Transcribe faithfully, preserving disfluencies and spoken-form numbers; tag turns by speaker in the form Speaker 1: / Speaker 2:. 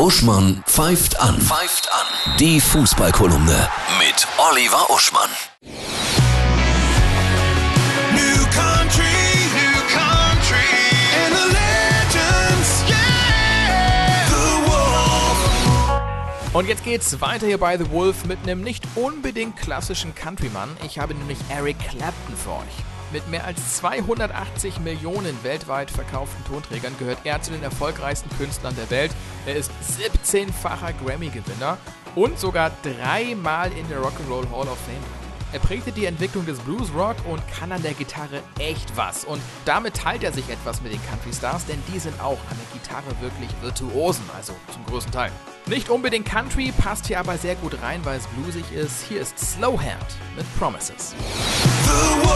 Speaker 1: Uschmann pfeift an. Pfeift an. Die Fußballkolumne mit Oliver Uschmann.
Speaker 2: New country, new country, and the legends, yeah, The Wolf.
Speaker 3: Und jetzt geht's weiter hier bei The Wolf mit einem nicht unbedingt klassischen Countryman. Ich habe nämlich Eric Clapton für euch. Mit mehr als zweihundertachtzig Millionen weltweit verkauften Tonträgern gehört er zu den erfolgreichsten Künstlern der Welt. Er ist siebzehnfacher Grammy-Gewinner und sogar dreimal in der Rock'n'Roll Hall of Fame. Er prägte die Entwicklung des Blues-Rock und kann an der Gitarre echt was. Und damit teilt er sich etwas mit den Country-Stars, denn die sind auch an der Gitarre wirklich Virtuosen, also zum größten Teil. Nicht unbedingt Country, passt hier aber sehr gut rein, weil es bluesig ist. Hier ist Slowhand mit Promises.
Speaker 2: The